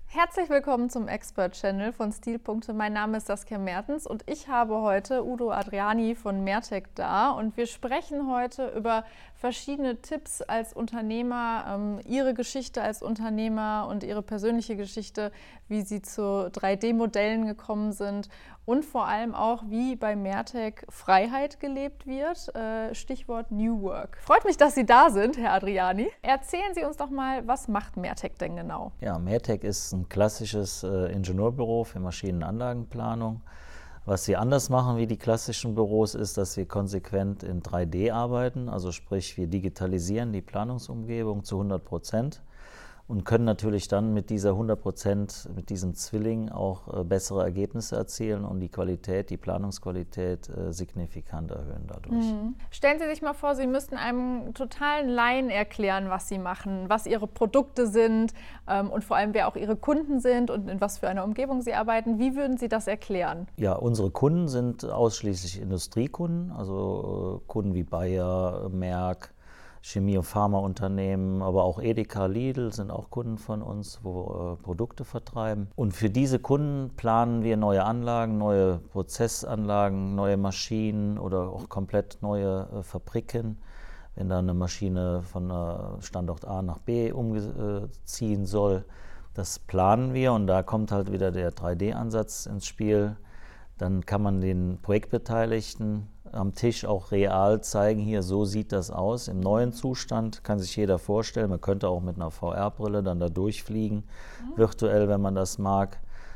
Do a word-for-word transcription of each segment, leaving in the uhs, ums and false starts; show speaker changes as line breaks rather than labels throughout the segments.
Herzlich willkommen zum Expert Channel von Stilpunkte. Mein Name ist Saskia Mertens und ich habe heute Udo Adriani von Mertec da und wir sprechen heute über verschiedene Tipps als Unternehmer, ähm, ihre Geschichte als Unternehmer und ihre persönliche Geschichte, wie sie zu drei D Modellen gekommen sind und vor allem auch, wie bei Mertec Freiheit gelebt wird. Äh, Stichwort New Work. Freut mich, dass Sie da sind, Herr Adriani. Erzählen Sie uns doch mal, was macht Mertec denn genau?
Ja, Mertec ist ein klassisches äh, Ingenieurbüro für Maschinenanlagenplanung. Was wir anders machen wie die klassischen Büros ist, dass wir konsequent in drei D arbeiten, also sprich wir digitalisieren die Planungsumgebung zu hundert Prozent und können natürlich dann mit dieser hundert Prozent, mit diesem Zwilling auch äh, bessere Ergebnisse erzielen und die Qualität, die Planungsqualität äh, signifikant erhöhen dadurch.
Mhm. Stellen Sie sich mal vor, Sie müssten einem totalen Laien erklären, was Sie machen, was Ihre Produkte sind ähm, und vor allem, wer auch Ihre Kunden sind und in was für einer Umgebung Sie arbeiten. Wie würden Sie das erklären?
Ja, unsere Kunden sind ausschließlich Industriekunden, also äh, Kunden wie Bayer, Merck, Chemie- und Pharmaunternehmen, aber auch Edeka, Lidl sind auch Kunden von uns, wo äh, Produkte vertreiben. Und für diese Kunden planen wir neue Anlagen, neue Prozessanlagen, neue Maschinen oder auch komplett neue äh, Fabriken. Wenn da eine Maschine von äh, Standort A nach B umziehen soll, das planen wir und da kommt halt wieder der drei D Ansatz ins Spiel. Dann kann man den Projektbeteiligten am Tisch auch real zeigen, hier, so sieht das aus. Im neuen Zustand kann sich jeder vorstellen, man könnte auch mit einer V R-Brille dann da durchfliegen, mhm. virtuell, wenn man das mag.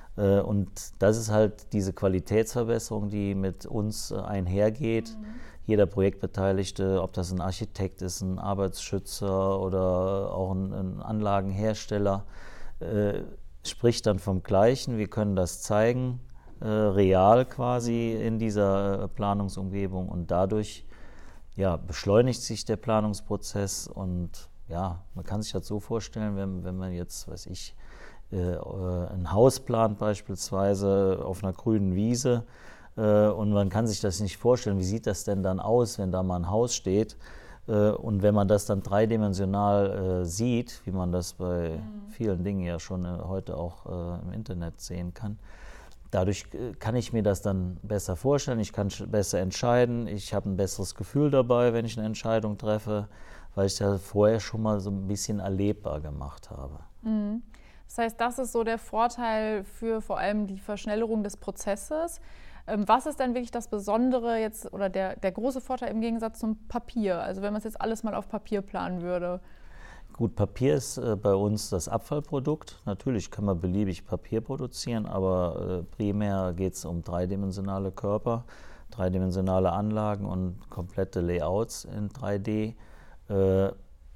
Und das ist halt diese Qualitätsverbesserung, die mit uns einhergeht. Mhm. Jeder Projektbeteiligte, ob das ein Architekt ist, ein Arbeitsschützer oder auch ein, ein Anlagenhersteller, äh, spricht dann vom Gleichen. Wir können das zeigen, Äh, real quasi in dieser äh, Planungsumgebung und dadurch ja, beschleunigt sich der Planungsprozess und ja, man kann sich das so vorstellen, wenn, wenn man jetzt, weiß ich, äh, ein Haus plant beispielsweise auf einer grünen Wiese äh, und man kann sich das nicht vorstellen, wie sieht das denn dann aus, wenn da mal ein Haus steht äh, und wenn man das dann dreidimensional äh, sieht, wie man das bei mhm. vielen Dingen ja schon äh, heute auch äh, im Internet sehen kann. Dadurch kann ich mir das dann besser vorstellen, ich kann besser entscheiden, ich habe ein besseres Gefühl dabei, wenn ich eine Entscheidung treffe, weil ich das vorher schon mal so ein bisschen erlebbar gemacht habe.
Mhm. Das heißt, das ist so der Vorteil für vor allem die Verschnellerung des Prozesses. Was ist denn wirklich das Besondere jetzt oder der, der große Vorteil im Gegensatz zum Papier? Also wenn man es jetzt alles mal auf Papier planen würde.
Gut, Papier ist äh, bei uns das Abfallprodukt. Natürlich kann man beliebig Papier produzieren, aber äh, primär geht es um dreidimensionale Körper, dreidimensionale Anlagen und komplette Layouts in drei D. Äh,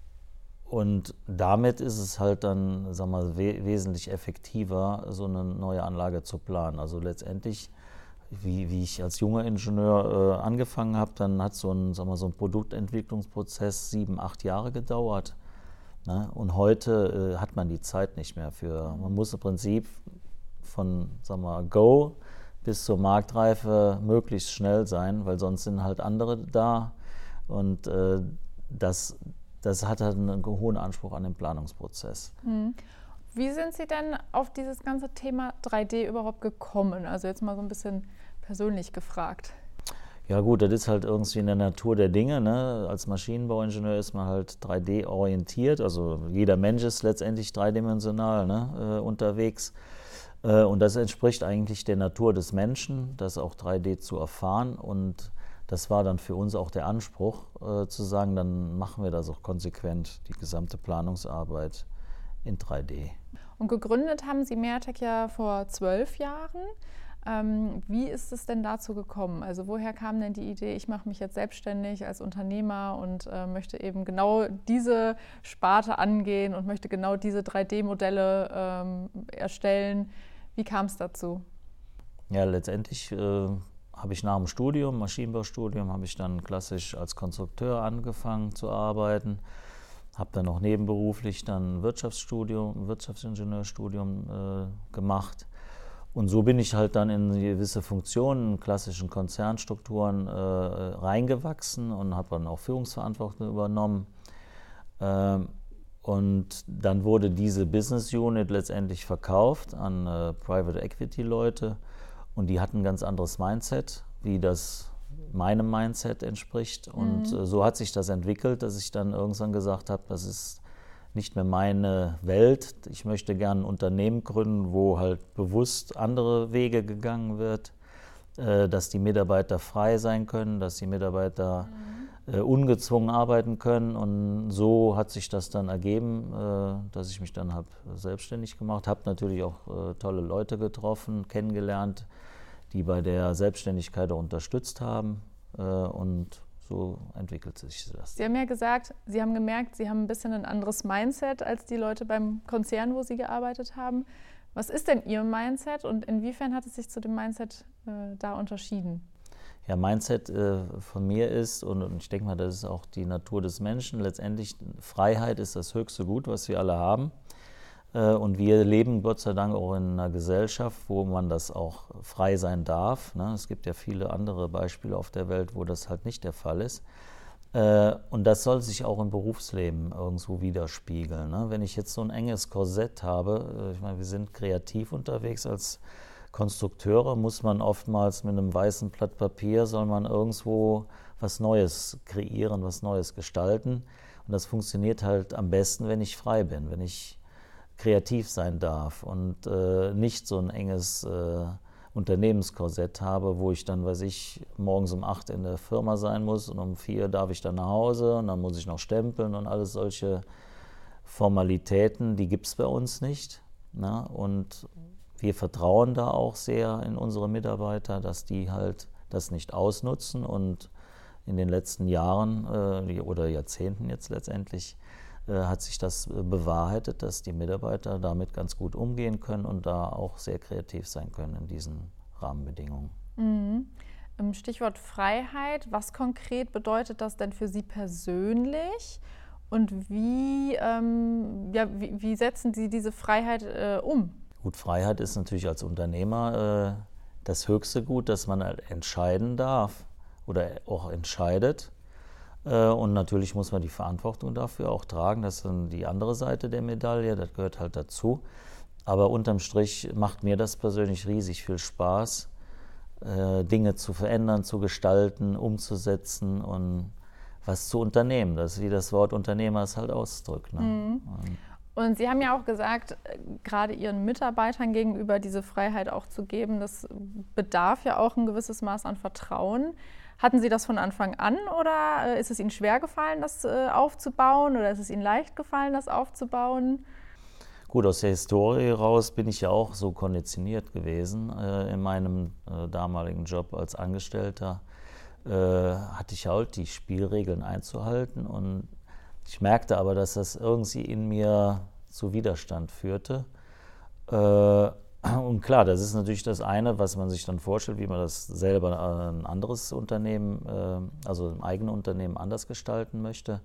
und damit ist es halt dann, sagen wir, we- wesentlich effektiver, so eine neue Anlage zu planen. Also letztendlich, wie, wie ich als junger Ingenieur äh, angefangen habe, dann hat so ein, sagen wir, so ein Produktentwicklungsprozess sieben, acht Jahre gedauert. Und heute äh, hat man die Zeit nicht mehr für. Man muss im Prinzip von, sagen wir, Go bis zur Marktreife möglichst schnell sein, weil sonst sind halt andere da. Und äh, das, das hat halt einen hohen Anspruch an den Planungsprozess.
Mhm. Wie sind Sie denn auf dieses ganze Thema drei D überhaupt gekommen? Also jetzt mal so ein bisschen persönlich gefragt.
Ja gut, das ist halt irgendwie in der Natur der Dinge. Ne? Als Maschinenbauingenieur ist man halt drei D orientiert. Also jeder Mensch ist letztendlich dreidimensional ne? äh, unterwegs. Äh, und das entspricht eigentlich der Natur des Menschen, das auch drei D zu erfahren. Und das war dann für uns auch der Anspruch, äh, zu sagen, dann machen wir das auch konsequent, die gesamte Planungsarbeit in drei D.
Und gegründet haben Sie Mertec ja vor zwölf Jahren. Ähm, wie ist es denn dazu gekommen? Also woher kam denn die Idee, ich mache mich jetzt selbstständig als Unternehmer und äh, möchte eben genau diese Sparte angehen und möchte genau diese drei D Modelle ähm, erstellen? Wie kam es dazu?
Ja, letztendlich äh, habe ich nach dem Studium, Maschinenbaustudium, habe ich dann klassisch als Konstrukteur angefangen zu arbeiten. Habe dann noch nebenberuflich dann Wirtschaftsstudium, Wirtschaftsingenieurstudium äh, gemacht. Und so bin ich halt dann in gewisse Funktionen, in klassischen Konzernstrukturen äh, reingewachsen und habe dann auch Führungsverantwortung übernommen. Ähm, Und dann wurde diese Business Unit letztendlich verkauft an äh, Private Equity Leute und die hatten ein ganz anderes Mindset, wie das meinem Mindset entspricht. Und mhm. äh, so hat sich das entwickelt, dass ich dann irgendwann gesagt habe, das ist nicht mehr meine Welt. Ich möchte gerne ein Unternehmen gründen, wo halt bewusst andere Wege gegangen wird, äh, dass die Mitarbeiter frei sein können, dass die Mitarbeiter mhm. äh, ungezwungen arbeiten können. Und so hat sich das dann ergeben, äh, dass ich mich dann habe selbstständig gemacht habe. Natürlich auch äh, tolle Leute getroffen, kennengelernt, die bei der Selbstständigkeit auch unterstützt haben. Äh, und so entwickelt sich das.
Sie haben ja gesagt, Sie haben gemerkt, Sie haben ein bisschen ein anderes Mindset als die Leute beim Konzern, wo Sie gearbeitet haben. Was ist denn Ihr Mindset und inwiefern hat es sich zu dem Mindset äh, da unterschieden?
Ja, Mindset äh, von mir ist, und, und ich denke mal, das ist auch die Natur des Menschen, letztendlich Freiheit ist das höchste Gut, was wir alle haben. Äh, und wir leben Gott sei Dank auch in einer Gesellschaft, wo man das auch frei sein darf. Ne? Es gibt ja viele andere Beispiele auf der Welt, wo das halt nicht der Fall ist. Äh, und das soll sich auch im Berufsleben irgendwo widerspiegeln. Ne? Wenn ich jetzt so ein enges Korsett habe, äh, ich meine, wir sind kreativ unterwegs als Konstrukteure, muss man oftmals mit einem weißen Blatt Papier, soll man irgendwo was Neues kreieren, was Neues gestalten. Und das funktioniert halt am besten, wenn ich frei bin, wenn ich kreativ sein darf und äh, nicht so ein enges äh, Unternehmenskorsett habe, wo ich dann, weiß ich, morgens um acht in der Firma sein muss und um vier darf ich dann nach Hause und dann muss ich noch stempeln und alles solche Formalitäten, die gibt es bei uns nicht. Ne? Und wir vertrauen da auch sehr in unsere Mitarbeiter, dass die halt das nicht ausnutzen und in den letzten Jahren äh, oder Jahrzehnten jetzt letztendlich hat sich das bewahrheitet, dass die Mitarbeiter damit ganz gut umgehen können und da auch sehr kreativ sein können in diesen Rahmenbedingungen.
Mhm. Stichwort Freiheit, was konkret bedeutet das denn für Sie persönlich und wie, ähm, ja, wie, wie setzen Sie diese Freiheit äh, um?
Gut, Freiheit ist natürlich als Unternehmer äh, das höchste Gut, dass man halt entscheiden darf oder auch entscheidet. Und natürlich muss man die Verantwortung dafür auch tragen. Das ist dann die andere Seite der Medaille, das gehört halt dazu. Aber unterm Strich macht mir das persönlich riesig viel Spaß, Dinge zu verändern, zu gestalten, umzusetzen und was zu unternehmen. Das ist wie das Wort Unternehmer es halt ausdrückt. Ne?
Mhm. Und Sie haben ja auch gesagt, gerade Ihren Mitarbeitern gegenüber diese Freiheit auch zu geben, das bedarf ja auch ein gewisses Maß an Vertrauen. Hatten Sie das von Anfang an oder ist es Ihnen schwer gefallen, das aufzubauen oder ist es Ihnen leicht gefallen, das aufzubauen?
Gut, aus der Historie raus bin ich ja auch so konditioniert gewesen. In meinem damaligen Job als Angestellter hatte ich halt die Spielregeln einzuhalten und ich merkte aber, dass das irgendwie in mir zu Widerstand führte. Und klar, das ist natürlich das eine, was man sich dann vorstellt, wie man das selber ein anderes Unternehmen, also ein eigenes Unternehmen anders gestalten möchte.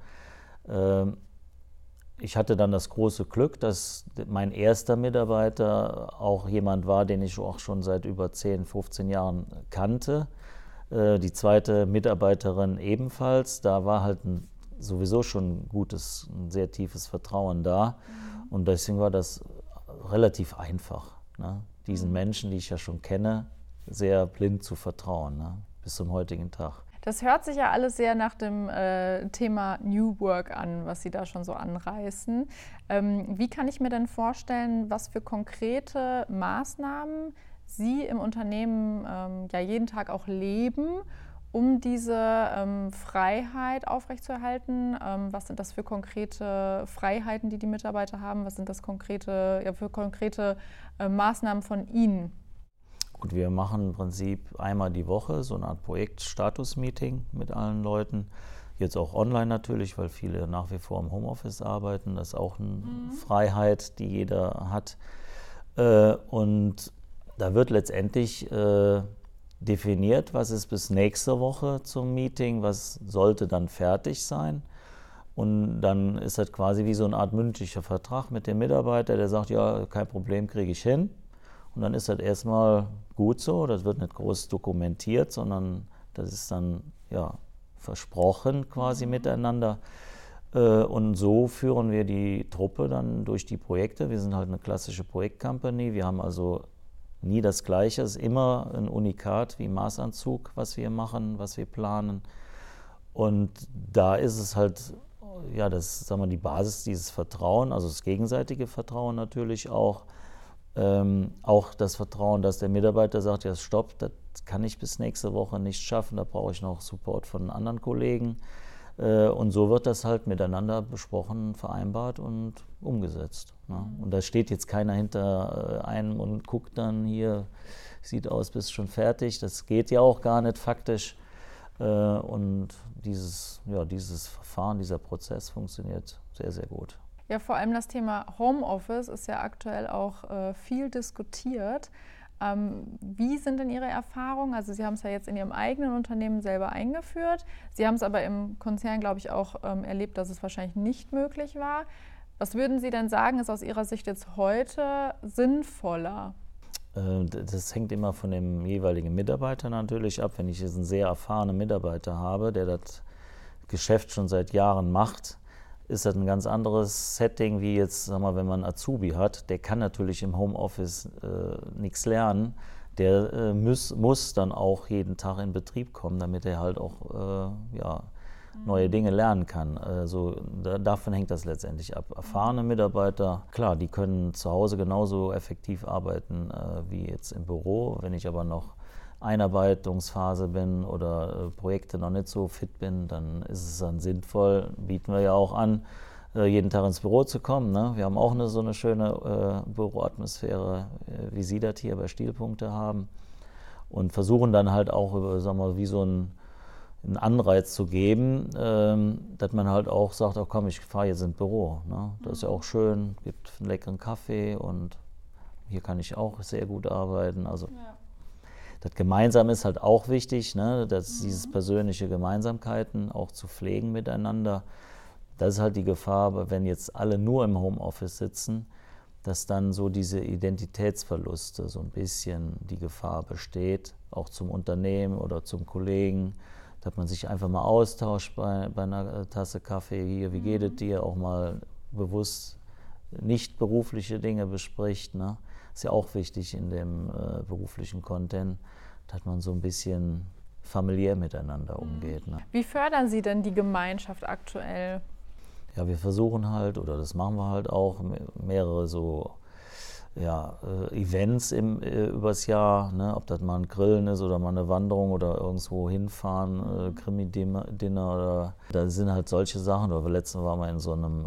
Ich hatte dann das große Glück, dass mein erster Mitarbeiter auch jemand war, den ich auch schon seit über zehn, fünfzehn Jahren kannte. Die zweite Mitarbeiterin ebenfalls. Da war halt ein, sowieso schon ein gutes, ein sehr tiefes Vertrauen da. Und deswegen war das relativ einfach. Ne, diesen Menschen, die ich ja schon kenne, sehr blind zu vertrauen, ne, bis zum heutigen Tag.
Das hört sich ja alles sehr nach dem äh, Thema New Work an, was Sie da schon so anreißen. Ähm, wie kann ich mir denn vorstellen, was für konkrete Maßnahmen Sie im Unternehmen ähm, ja jeden Tag auch leben, um diese ähm, Freiheit aufrechtzuerhalten? Ähm, was sind das für konkrete Freiheiten, die die Mitarbeiter haben? Was sind das konkrete, ja, für konkrete äh, Maßnahmen von Ihnen?
Gut, wir machen im Prinzip einmal die Woche so eine Art Projekt-Status-Meeting mit allen Leuten. Jetzt auch online natürlich, weil viele nach wie vor im Homeoffice arbeiten. Das ist auch eine mhm. Freiheit, die jeder hat. Äh, und da wird letztendlich äh, definiert, was ist bis nächste Woche zum Meeting, was sollte dann fertig sein. Und dann ist das quasi wie so eine Art mündlicher Vertrag mit dem Mitarbeiter, der sagt, ja, kein Problem, kriege ich hin. Und dann ist das erstmal gut so, das wird nicht groß dokumentiert, sondern das ist dann ja versprochen quasi mhm. miteinander. Und so führen wir die Truppe dann durch die Projekte. Wir sind halt eine klassische Projektcompany. Wir haben also nie das Gleiche. Es ist immer ein Unikat wie Maßanzug, was wir machen, was wir planen. Und da ist es halt, ja, das sagen wir, die Basis dieses Vertrauen, also das gegenseitige Vertrauen natürlich auch. Ähm, auch das Vertrauen, dass der Mitarbeiter sagt, ja stopp, das kann ich bis nächste Woche nicht schaffen, da brauche ich noch Support von anderen Kollegen. Und so wird das halt miteinander besprochen, vereinbart und umgesetzt. Ne? Und da steht jetzt keiner hinter einem und guckt dann hier, sieht aus, bist schon fertig. Das geht ja auch gar nicht faktisch. Und dieses, ja, dieses Verfahren, dieser Prozess funktioniert sehr, sehr gut.
Ja, vor allem das Thema Homeoffice ist ja aktuell auch äh, viel diskutiert. Ähm, wie sind denn Ihre Erfahrungen? Also Sie haben es ja jetzt in Ihrem eigenen Unternehmen selber eingeführt. Sie haben es aber im Konzern, glaube ich, auch ähm, erlebt, dass es wahrscheinlich nicht möglich war. Was würden Sie denn sagen, ist aus Ihrer Sicht jetzt heute sinnvoller?
Das hängt immer von dem jeweiligen Mitarbeiter natürlich ab. Wenn ich jetzt einen sehr erfahrenen Mitarbeiter habe, der das Geschäft schon seit Jahren macht, ist das ein ganz anderes Setting, wie jetzt, sag mal, wenn man Azubi hat. Der kann natürlich im Homeoffice äh, nichts lernen. Der äh, muss, muss dann auch jeden Tag in Betrieb kommen, damit er halt auch äh, ja, neue Dinge lernen kann. Also da, davon hängt das letztendlich ab. Erfahrene Mitarbeiter, klar, die können zu Hause genauso effektiv arbeiten äh, wie jetzt im Büro. Wenn ich aber noch Einarbeitungsphase bin oder äh, Projekte noch nicht so fit bin, dann ist es dann sinnvoll, bieten wir ja auch an, äh, jeden Tag ins Büro zu kommen. Ne? Wir haben auch eine, so eine schöne äh, Büroatmosphäre, äh, wie Sie das hier bei Stilpunkte haben, und versuchen dann halt auch, über, sagen wir mal, wie so ein einen Anreiz zu geben, ähm, dass man halt auch sagt, oh komm, ich fahre jetzt ins Büro. Ne? Das ist ja auch schön, gibt einen leckeren Kaffee und hier kann ich auch sehr gut arbeiten. Also ja. Das Gemeinsame ist halt auch wichtig, ne? Dass mhm. dieses persönliche Gemeinsamkeiten auch zu pflegen miteinander. Das ist halt die Gefahr, wenn jetzt alle nur im Homeoffice sitzen, dass dann so diese Identitätsverluste so ein bisschen die Gefahr besteht, auch zum Unternehmen oder zum Kollegen, dass man sich einfach mal austauscht bei, bei einer Tasse Kaffee hier, wie geht es dir, auch mal bewusst nicht berufliche Dinge bespricht. Ne? Ist ja auch wichtig in dem äh, beruflichen Content, dass man so ein bisschen familiär miteinander umgeht. Ne?
Wie fördern Sie denn die Gemeinschaft aktuell?
Ja, wir versuchen halt, oder das machen wir halt auch, mehrere so ja, äh, Events im, äh, übers Jahr, ne? Ob das mal ein Grillen ist oder mal eine Wanderung oder irgendwo hinfahren, äh, Krimi-Dinner oder da sind halt solche Sachen. Oder letztens waren wir in so einem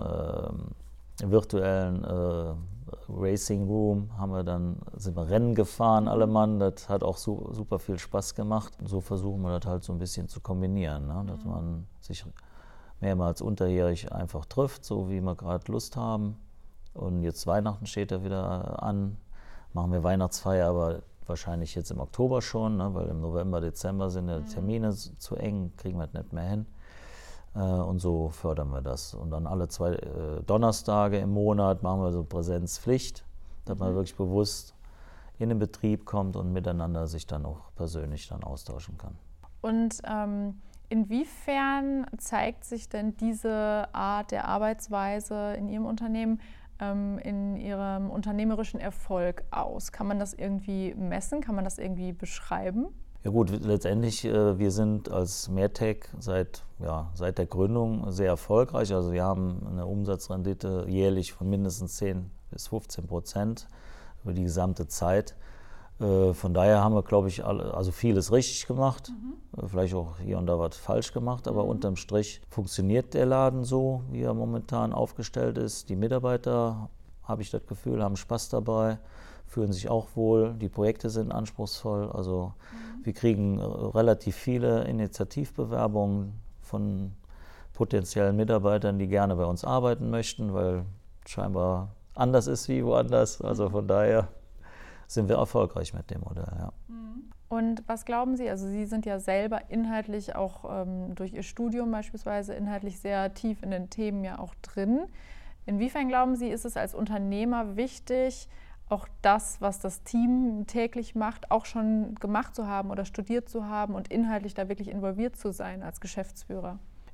äh, virtuellen äh, Racing Room, haben wir dann, sind wir Rennen gefahren, alle Mann, das hat auch su super viel Spaß gemacht. So versuchen wir das halt so ein bisschen zu kombinieren, ne? Dass man sich mehrmals unterjährig einfach trifft, so wie wir gerade Lust haben. Und jetzt Weihnachten steht ja wieder an, machen wir Weihnachtsfeier, aber wahrscheinlich jetzt im Oktober schon, ne, weil im November, Dezember sind ja die Termine zu eng, kriegen wir das nicht mehr hin. Äh, und so fördern wir das. Und dann alle zwei äh, Donnerstage im Monat machen wir so Präsenzpflicht, dass man wirklich bewusst in den Betrieb kommt und miteinander sich dann auch persönlich dann austauschen kann.
Und ähm inwiefern zeigt sich denn diese Art der Arbeitsweise in Ihrem Unternehmen ähm, in Ihrem unternehmerischen Erfolg aus? Kann man das irgendwie messen? Kann man das irgendwie beschreiben?
Ja gut, letztendlich, äh, wir sind als Mehrtech seit, ja, seit der Gründung sehr erfolgreich. Also wir haben eine Umsatzrendite jährlich von mindestens zehn bis fünfzehn Prozent über die gesamte Zeit. Von daher haben wir, glaube ich, alle, also vieles richtig gemacht, mhm. vielleicht auch hier und da was falsch gemacht, aber mhm. unterm Strich funktioniert der Laden so, wie er momentan aufgestellt ist. Die Mitarbeiter, habe ich das Gefühl, haben Spaß dabei, fühlen sich auch wohl, die Projekte sind anspruchsvoll. Also mhm. wir kriegen relativ viele Initiativbewerbungen von potenziellen Mitarbeitern, die gerne bei uns arbeiten möchten, weil es scheinbar anders ist wie woanders. Also von daher sind wir erfolgreich mit dem Modell, ja.
Und was glauben Sie, also Sie sind ja selber inhaltlich auch ähm, durch Ihr Studium beispielsweise inhaltlich sehr tief in den Themen ja auch drin. Inwiefern glauben Sie, ist es als Unternehmer wichtig, auch das, was das Team täglich macht, auch schon gemacht zu haben oder studiert zu haben und inhaltlich da wirklich involviert zu sein als Geschäftsführer?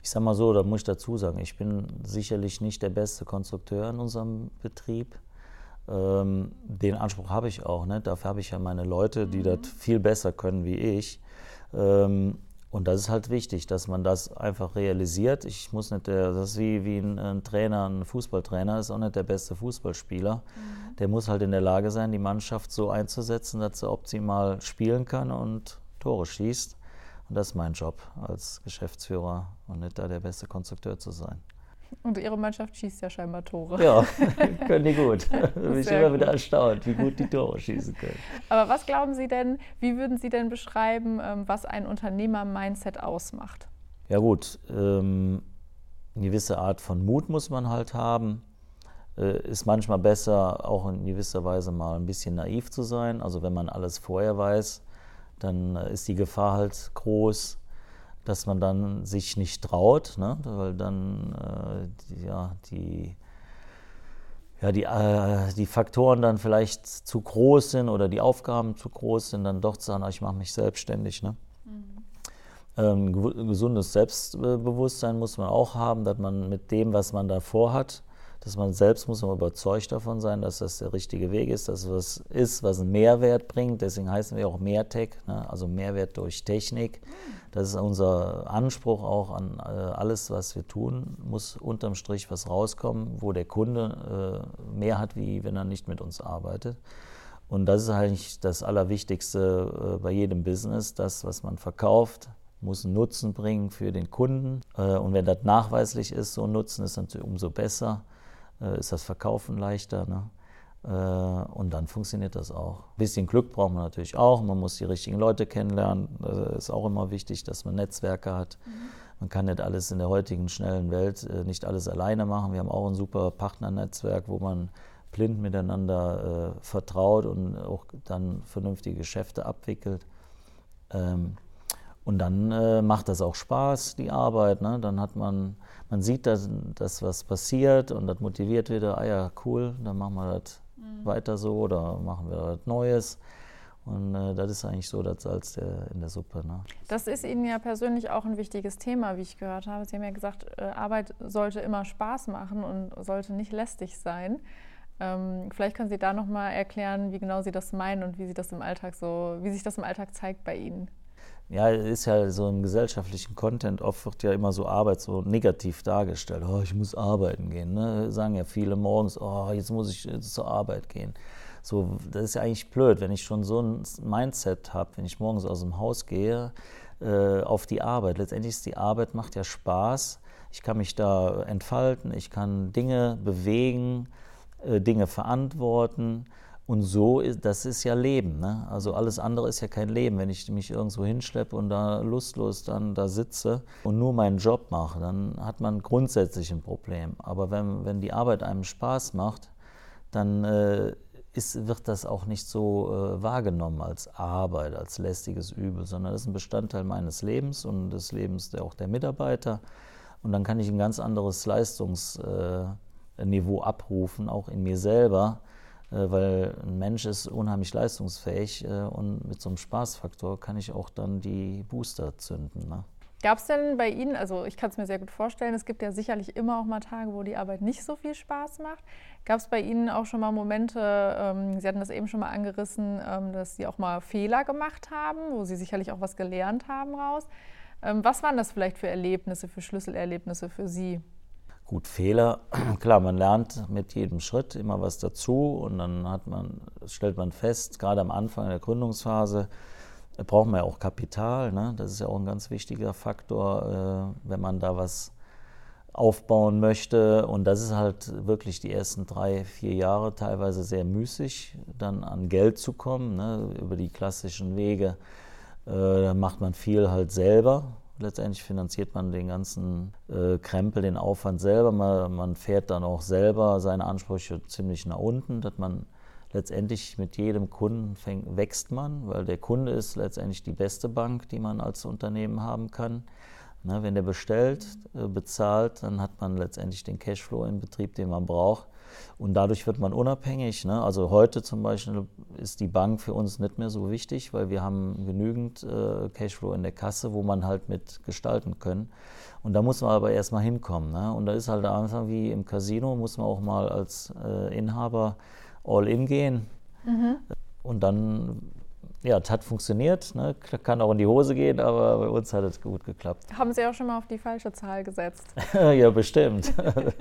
Ich sage mal so, da muss ich dazu sagen, ich bin sicherlich nicht der beste Konstrukteur in unserem Betrieb. Ähm, den Anspruch habe ich auch, ne? Dafür habe ich ja meine Leute, die mhm. das viel besser können wie ich. Ähm, und das ist halt wichtig, dass man das einfach realisiert. Ich muss nicht der, das ist wie, wie ein, ein Trainer, ein Fußballtrainer, ist auch nicht der beste Fußballspieler. Mhm. Der muss halt in der Lage sein, die Mannschaft so einzusetzen, dass sie optimal spielen kann und Tore schießt. Und das ist mein Job als Geschäftsführer und nicht da der beste Konstrukteur zu sein.
Und Ihre Mannschaft schießt ja scheinbar Tore.
Ja, können die gut. Da bin ich immer
gut.
wieder erstaunt, wie gut die Tore schießen können.
Aber was glauben Sie denn, wie würden Sie denn beschreiben, was ein Unternehmer-Mindset ausmacht?
Ja gut, ähm, eine gewisse Art von Mut muss man halt haben. Äh, ist manchmal besser, auch in gewisser Weise mal ein bisschen naiv zu sein. Also wenn man alles vorher weiß, dann ist die Gefahr halt groß, dass man dann sich nicht traut, ne? Weil dann äh, die, ja, die, ja, die, äh, die Faktoren dann vielleicht zu groß sind oder die Aufgaben zu groß sind, dann doch zu sagen, ich mache mich selbstständig. Ne? Mhm. Ähm, gesundes Selbstbewusstsein muss man auch haben, dass man mit dem, was man davor hat, dass man selbst muss man überzeugt davon sein, dass das der richtige Weg ist, dass es was ist, was einen Mehrwert bringt. Deswegen heißen wir auch Mehrtech, ne? Also Mehrwert durch Technik. Das ist unser Anspruch auch an äh, alles, was wir tun, muss unterm Strich was rauskommen, wo der Kunde äh, mehr hat, wie wenn er nicht mit uns arbeitet. Und das ist eigentlich das Allerwichtigste äh, bei jedem Business. Das, was man verkauft, muss einen Nutzen bringen für den Kunden. Äh, und wenn das nachweislich ist, so ein Nutzen ist natürlich umso besser. Ist das Verkaufen leichter, ne? Und dann funktioniert das auch. Ein bisschen Glück braucht man natürlich auch, man muss die richtigen Leute kennenlernen, das ist auch immer wichtig, dass man Netzwerke hat. Mhm. Man kann nicht alles in der heutigen schnellen Welt, nicht alles alleine machen. Wir haben auch ein super Partnernetzwerk, wo man blind miteinander äh, vertraut und auch dann vernünftige Geschäfte abwickelt. Ähm, Und dann äh, macht das auch Spaß, die Arbeit. Ne? Dann hat man, man sieht, dass, dass was passiert und das motiviert wieder, ah ja, cool, dann machen wir das mhm. weiter so oder machen wir was Neues. Und äh, das ist eigentlich so das Salz der, in der Suppe. Ne?
Das ist Ihnen ja persönlich auch ein wichtiges Thema, wie ich gehört habe. Sie haben ja gesagt, äh, Arbeit sollte immer Spaß machen und sollte nicht lästig sein. Ähm, vielleicht können Sie da nochmal erklären, wie genau Sie das meinen und wie Sie das im Alltag so, wie sich das im Alltag zeigt bei Ihnen.
Ja, es ist ja so im gesellschaftlichen Content, oft wird ja immer so Arbeit so negativ dargestellt. Oh, ich muss arbeiten gehen. Ne? Sagen ja viele morgens, oh, jetzt muss ich jetzt zur Arbeit gehen. So, das ist ja eigentlich blöd, wenn ich schon so ein Mindset habe, wenn ich morgens aus dem Haus gehe, äh, auf die Arbeit. Letztendlich ist die Arbeit, macht ja Spaß. Ich kann mich da entfalten, ich kann Dinge bewegen, äh, Dinge verantworten. Und so, ist, das ist ja Leben, ne? Also alles andere ist ja kein Leben. Wenn ich mich irgendwo hinschleppe und da lustlos dann da sitze und nur meinen Job mache, dann hat man grundsätzlich ein Problem. Aber wenn, wenn die Arbeit einem Spaß macht, dann äh, ist, wird das auch nicht so äh, wahrgenommen als Arbeit, als lästiges Übel, sondern das ist ein Bestandteil meines Lebens und des Lebens der, auch der Mitarbeiter. Und dann kann ich ein ganz anderes Leistungsniveau äh, abrufen, auch in mir selber. Weil ein Mensch ist unheimlich leistungsfähig und mit so einem Spaßfaktor kann ich auch dann die Booster zünden. Ne?
Gab es denn bei Ihnen, also ich kann es mir sehr gut vorstellen, es gibt ja sicherlich immer auch mal Tage, wo die Arbeit nicht so viel Spaß macht. Gab es bei Ihnen auch schon mal Momente, ähm, Sie hatten das eben schon mal angerissen, ähm, dass Sie auch mal Fehler gemacht haben, wo Sie sicherlich auch was gelernt haben raus. Ähm, was waren das vielleicht für Erlebnisse, für Schlüsselerlebnisse für Sie?
Gut, Fehler, klar, man lernt mit jedem Schritt immer was dazu und dann hat man, stellt man fest, gerade am Anfang der Gründungsphase, da braucht man ja auch Kapital, ne? Das ist ja auch ein ganz wichtiger Faktor, äh, wenn man da was aufbauen möchte. Und das ist halt wirklich die ersten drei, vier Jahre teilweise sehr müßig, dann an Geld zu kommen, ne? Über die klassischen Wege. Äh, da macht man viel halt selber. Letztendlich finanziert man den ganzen äh, Krempel, den Aufwand selber. Man, man fährt dann auch selber seine Ansprüche ziemlich nach unten, dass man letztendlich mit jedem Kunden fängt, wächst man, weil der Kunde ist letztendlich die beste Bank, die man als Unternehmen haben kann. Ne, wenn der bestellt, äh, bezahlt, dann hat man letztendlich den Cashflow im Betrieb, den man braucht. Und dadurch wird man unabhängig. Ne? Also heute zum Beispiel ist die Bank für uns nicht mehr so wichtig, weil wir haben genügend äh, Cashflow in der Kasse, wo man halt mit gestalten können. Und da muss man aber erstmal hinkommen. Ne? Und da ist halt einfach wie im Casino, muss man auch mal als äh, Inhaber all in gehen. Mhm. Und dann, ja, es hat funktioniert. Ne? Kann auch in die Hose gehen, aber bei uns hat es gut geklappt.
Haben Sie auch schon mal auf die falsche Zahl gesetzt?
Ja, bestimmt.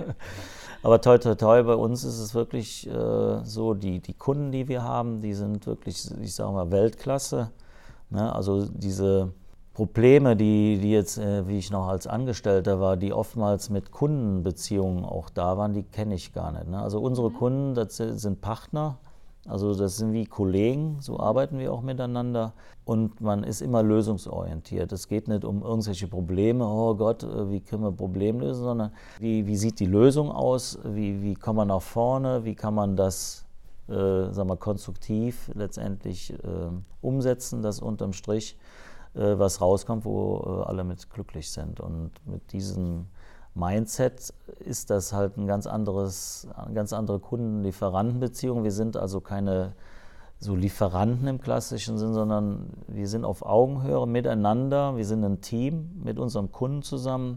Aber toi, toi, toi, bei uns ist es wirklich äh, so, die, die Kunden, die wir haben, die sind wirklich, ich sage mal, Weltklasse. Ne? Also diese Probleme, die, die jetzt, äh, wie ich noch als Angestellter war, die oftmals mit Kundenbeziehungen auch da waren, die kenne ich gar nicht. Ne? Also unsere mhm. Kunden, das sind Partner, also das sind wie Kollegen, so arbeiten wir auch miteinander. Und man ist immer lösungsorientiert. Es geht nicht um irgendwelche Probleme, oh Gott, wie können wir Probleme lösen, sondern wie, wie sieht die Lösung aus, wie, wie kommen wir nach vorne, wie kann man das äh, sagen wir, konstruktiv letztendlich äh, umsetzen, dass unterm Strich äh, was rauskommt, wo äh, alle mit glücklich sind. Und mit diesem Mindset ist das halt ein ganz anderes, eine ganz andere Kunden-Lieferanten-Beziehung. Wir sind also keine so Lieferanten im klassischen Sinn, sondern wir sind auf Augenhöhe miteinander. Wir sind ein Team mit unserem Kunden zusammen.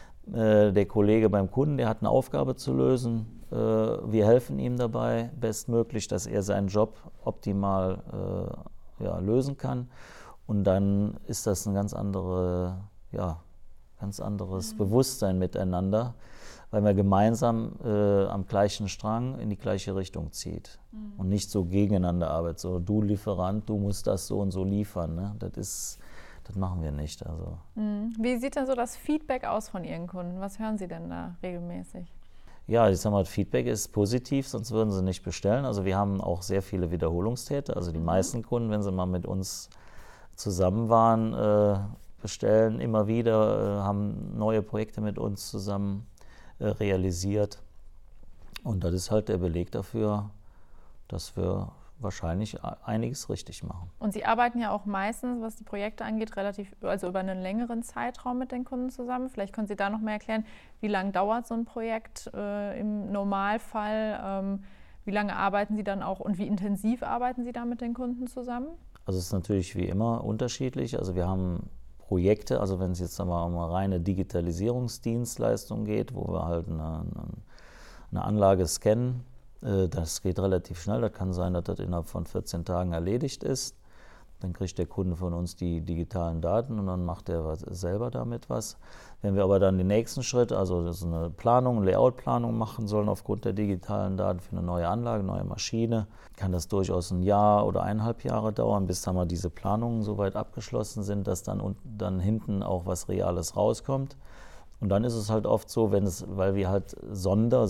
Äh, der Kollege beim Kunden, der hat eine Aufgabe zu lösen. Äh, wir helfen ihm dabei bestmöglich, dass er seinen Job optimal äh, ja, lösen kann. Und dann ist das ein ganz andere, ja, ganz anderes mhm. Bewusstsein miteinander, weil man gemeinsam äh, am gleichen Strang in die gleiche Richtung zieht mhm. und nicht so gegeneinander arbeitet. So, du Lieferant, du musst das so und so liefern. Ne? Das ist, das machen wir nicht. Also.
Mhm. Wie sieht denn so das Feedback aus von Ihren Kunden? Was hören Sie denn da regelmäßig?
Ja, ich sag mal, Feedback ist positiv, sonst würden sie nicht bestellen. Also wir haben auch sehr viele Wiederholungstäter. Also die mhm. meisten Kunden, wenn sie mal mit uns zusammen waren, äh, bestellen immer wieder, äh, haben neue Projekte mit uns zusammen äh, realisiert. Und das ist halt der Beleg dafür, dass wir wahrscheinlich einiges richtig machen.
Und Sie arbeiten ja auch meistens, was die Projekte angeht, relativ, also über einen längeren Zeitraum mit den Kunden zusammen. Vielleicht können Sie da noch mehr erklären, wie lange dauert so ein Projekt äh, im Normalfall? Ähm, wie lange arbeiten Sie dann auch und wie intensiv arbeiten Sie da mit den Kunden zusammen?
Also es ist natürlich wie immer unterschiedlich. Also wir haben Projekte, also wenn es jetzt einmal um eine reine Digitalisierungsdienstleistung geht, wo wir halt eine, eine Anlage scannen, äh, das geht relativ schnell. Das kann sein, dass das innerhalb von vierzehn Tagen erledigt ist. Dann kriegt der Kunde von uns die digitalen Daten und dann macht er was, selber damit was. Wenn wir aber dann den nächsten Schritt, also das ist eine Planung, eine Layout-Planung machen sollen aufgrund der digitalen Daten für eine neue Anlage, neue Maschine, kann das durchaus ein Jahr oder eineinhalb Jahre dauern, bis dann mal diese Planungen soweit abgeschlossen sind, dass dann, und dann hinten auch was Reales rauskommt. Und dann ist es halt oft so, wenn es, weil wir halt Sonder,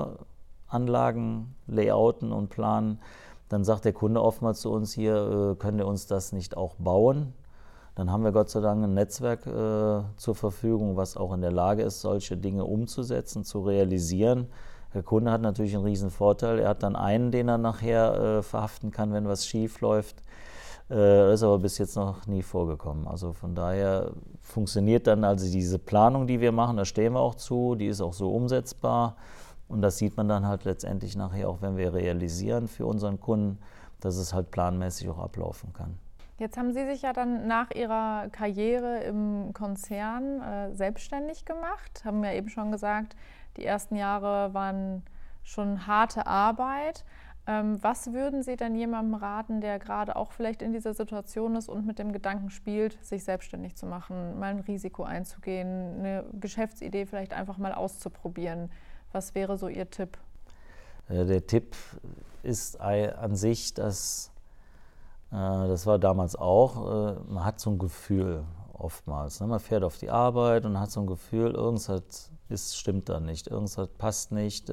Sonderanlagen layouten und planen, dann sagt der Kunde oftmals zu uns hier, äh, können wir uns das nicht auch bauen? Dann haben wir Gott sei Dank ein Netzwerk äh, zur Verfügung, was auch in der Lage ist, solche Dinge umzusetzen, zu realisieren. Der Kunde hat natürlich einen riesen Vorteil. Er hat dann einen, den er nachher äh, verhaften kann, wenn was schief läuft. Äh, das ist aber bis jetzt noch nie vorgekommen. Also von daher funktioniert dann also diese Planung, die wir machen, da stehen wir auch zu, die ist auch so umsetzbar. Und das sieht man dann halt letztendlich nachher auch, wenn wir realisieren für unseren Kunden, dass es halt planmäßig auch ablaufen kann.
Jetzt haben Sie sich ja dann nach Ihrer Karriere im Konzern äh, selbstständig gemacht, haben ja eben schon gesagt, die ersten Jahre waren schon harte Arbeit. Ähm, was würden Sie denn jemandem raten, der gerade auch vielleicht in dieser Situation ist und mit dem Gedanken spielt, sich selbstständig zu machen, mal ein Risiko einzugehen, eine Geschäftsidee vielleicht einfach mal auszuprobieren? Was wäre so Ihr Tipp?
Der Tipp ist an sich, dass, das war damals auch, man hat so ein Gefühl oftmals. Man fährt auf die Arbeit und hat so ein Gefühl, irgendwas ist, stimmt da nicht, irgendwas passt nicht.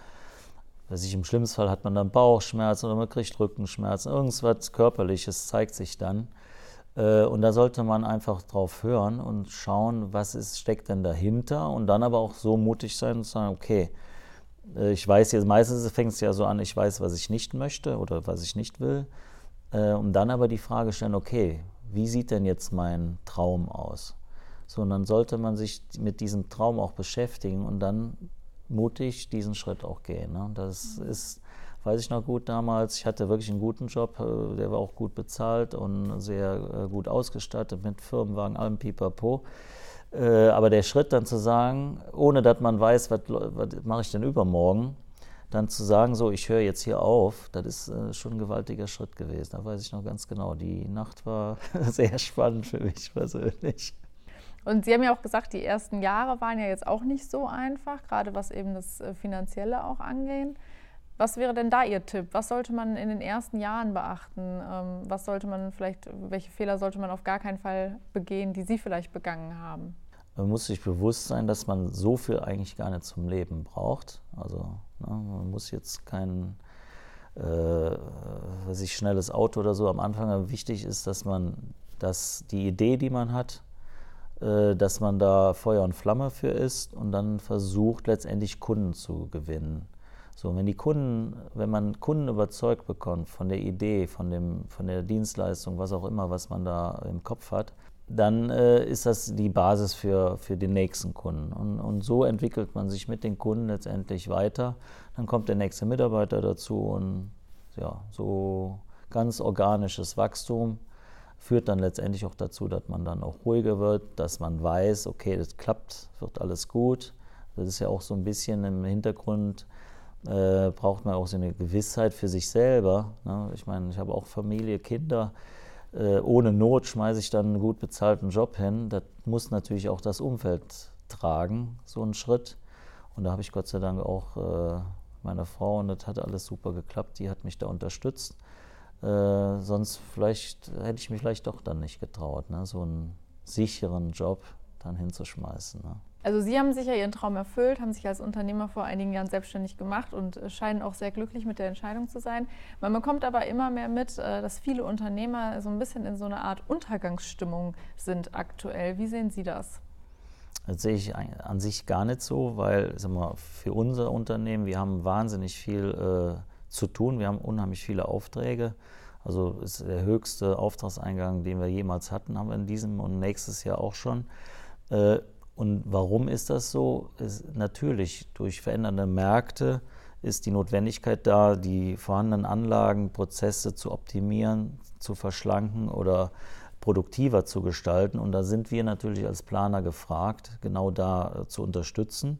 Weiß ich, im schlimmsten Fall hat man dann Bauchschmerzen oder man kriegt Rückenschmerzen, irgendwas Körperliches zeigt sich dann. Und da sollte man einfach drauf hören und schauen, was ist, steckt denn dahinter und dann aber auch so mutig sein und sagen, okay, ich weiß jetzt, meistens fängt es ja so an, ich weiß, was ich nicht möchte oder was ich nicht will. Und dann aber die Frage stellen, okay, wie sieht denn jetzt mein Traum aus? So, und dann sollte man sich mit diesem Traum auch beschäftigen und dann mutig diesen Schritt auch gehen. Ne? Das mhm. ist, weiß ich noch gut damals, ich hatte wirklich einen guten Job, der war auch gut bezahlt und sehr gut ausgestattet mit Firmenwagen, allem Pipapo. Aber der Schritt dann zu sagen, ohne dass man weiß, was, was mache ich denn übermorgen, dann zu sagen, so, ich höre jetzt hier auf, das ist äh, schon ein gewaltiger Schritt gewesen. Da weiß ich noch ganz genau, die Nacht war sehr spannend für mich persönlich.
Und Sie haben ja auch gesagt, die ersten Jahre waren ja jetzt auch nicht so einfach, gerade was eben das Finanzielle auch angeht. Was wäre denn da Ihr Tipp? Was sollte man in den ersten Jahren beachten? Ähm, was sollte man vielleicht, welche Fehler sollte man auf gar keinen Fall begehen, die Sie vielleicht begangen haben?
Man muss sich bewusst sein, dass man so viel eigentlich gar nicht zum Leben braucht. Also ne, man muss jetzt kein äh, was ich, schnelles Auto oder so am Anfang. Aber wichtig ist, dass man dass die Idee, die man hat, äh, dass man da Feuer und Flamme für ist und dann versucht, letztendlich Kunden zu gewinnen. So, wenn die Kunden, wenn man Kunden überzeugt bekommt von der Idee, von dem, von der Dienstleistung, was auch immer, was man da im Kopf hat, dann äh, ist das die Basis für, für den nächsten Kunden. Und, und so entwickelt man sich mit den Kunden letztendlich weiter. Dann kommt der nächste Mitarbeiter dazu und ja, so ganz organisches Wachstum führt dann letztendlich auch dazu, dass man dann auch ruhiger wird, dass man weiß, okay, das klappt, wird alles gut. Das ist ja auch so ein bisschen im Hintergrund, äh, braucht man auch so eine Gewissheit für sich selber. Ne? Ich meine, ich habe auch Familie, Kinder. Ohne Not schmeiße ich dann einen gut bezahlten Job hin. Das muss natürlich auch das Umfeld tragen, so einen Schritt. Und da habe ich Gott sei Dank auch äh, meine Frau, und das hat alles super geklappt, die hat mich da unterstützt. Äh, sonst vielleicht hätte ich mich vielleicht doch dann nicht getraut, ne? So einen sicheren Job dann hinzuschmeißen. Ne?
Also Sie haben sich ja Ihren Traum erfüllt, haben sich als Unternehmer vor einigen Jahren selbstständig gemacht und scheinen auch sehr glücklich mit der Entscheidung zu sein. Man bekommt aber immer mehr mit, dass viele Unternehmer so ein bisschen in so einer Art Untergangsstimmung sind aktuell. Wie sehen Sie das?
Das sehe ich an sich gar nicht so, weil sag mal, für unser Unternehmen, wir haben wahnsinnig viel äh, zu tun, wir haben unheimlich viele Aufträge. Also ist der höchste Auftragseingang, den wir jemals hatten, haben wir in diesem und nächstes Jahr auch schon. Äh, Und warum ist das so? Ist natürlich durch verändernde Märkte ist die Notwendigkeit da, die vorhandenen Anlagen, Prozesse zu optimieren, zu verschlanken oder produktiver zu gestalten. Und da sind wir natürlich als Planer gefragt, genau da zu unterstützen.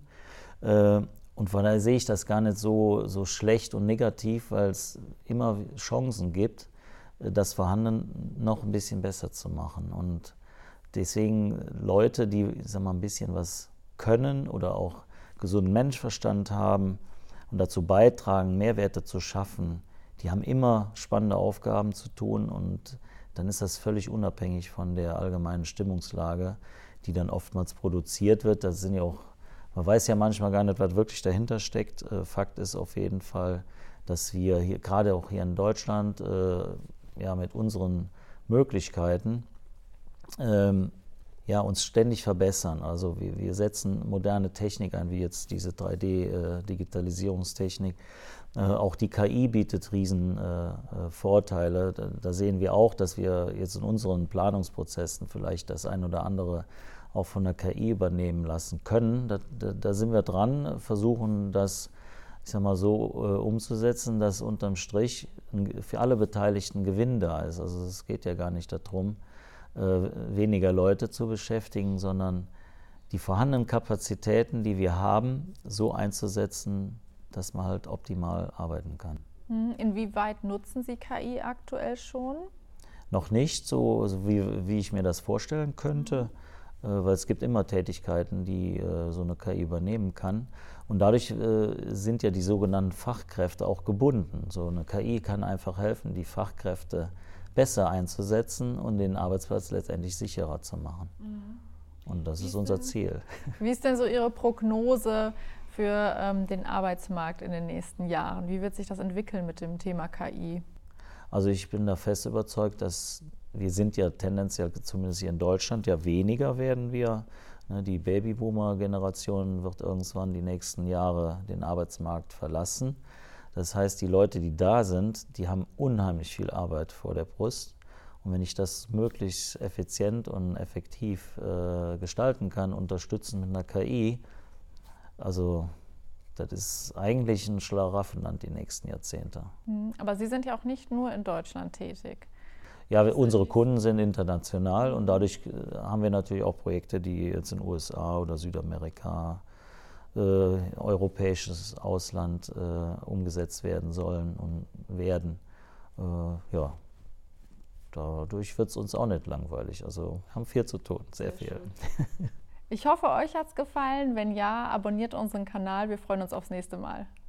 Und von daher sehe ich das gar nicht so, so schlecht und negativ, weil es immer Chancen gibt, das Vorhandene noch ein bisschen besser zu machen. Und deswegen Leute, die sagen wir, ein bisschen was können oder auch gesunden Menschenverstand haben und dazu beitragen, Mehrwerte zu schaffen, die haben immer spannende Aufgaben zu tun und dann ist das völlig unabhängig von der allgemeinen Stimmungslage, die dann oftmals produziert wird. Das sind ja auch, man weiß ja manchmal gar nicht, was wirklich dahinter steckt. Fakt ist auf jeden Fall, dass wir hier, gerade auch hier in Deutschland, ja, mit unseren Möglichkeiten, Ähm, ja, uns ständig verbessern. Also wir, wir setzen moderne Technik ein, wie jetzt diese drei D-Digitalisierungstechnik. Äh, äh, auch die K I bietet riesen äh, Vorteile. Da, da sehen wir auch, dass wir jetzt in unseren Planungsprozessen vielleicht das ein oder andere auch von der K I übernehmen lassen können. Da, da, da sind wir dran, versuchen das, ich sag mal so, äh, umzusetzen, dass unterm Strich für alle Beteiligten Gewinn da ist. Also es geht ja gar nicht darum, weniger Leute zu beschäftigen, sondern die vorhandenen Kapazitäten, die wir haben, so einzusetzen, dass man halt optimal arbeiten kann.
Inwieweit nutzen Sie K I aktuell schon?
Noch nicht so, also wie, wie ich mir das vorstellen könnte, äh, weil es gibt immer Tätigkeiten, die äh, so eine K I übernehmen kann. Und dadurch äh, sind ja die sogenannten Fachkräfte auch gebunden. So eine K I kann einfach helfen, die Fachkräfte besser einzusetzen und den Arbeitsplatz letztendlich sicherer zu machen. Mhm. Und das ist, ist unser
denn,
Ziel.
Wie ist denn so Ihre Prognose für ähm, den Arbeitsmarkt in den nächsten Jahren? Wie wird sich das entwickeln mit dem Thema K I?
Also ich bin da fest überzeugt, dass wir sind ja tendenziell, zumindest hier in Deutschland, ja weniger werden wir. Die Babyboomer-Generation wird irgendwann die nächsten Jahre den Arbeitsmarkt verlassen. Das heißt, die Leute, die da sind, die haben unheimlich viel Arbeit vor der Brust. Und wenn ich das möglichst effizient und effektiv äh, gestalten kann, unterstützen mit einer K I, also das ist eigentlich ein Schlaraffenland die nächsten Jahrzehnte.
Aber Sie sind ja auch nicht nur in Deutschland tätig.
Ja, unsere Kunden sind international und dadurch haben wir natürlich auch Projekte, die jetzt in den U S A oder Südamerika, äh, europäisches Ausland äh, umgesetzt werden sollen und werden. Äh, ja, dadurch wird es uns auch nicht langweilig. Also wir haben viel zu tun, sehr, sehr viel.
Ich hoffe, euch hat es gefallen. Wenn ja, abonniert unseren Kanal. Wir freuen uns aufs nächste Mal.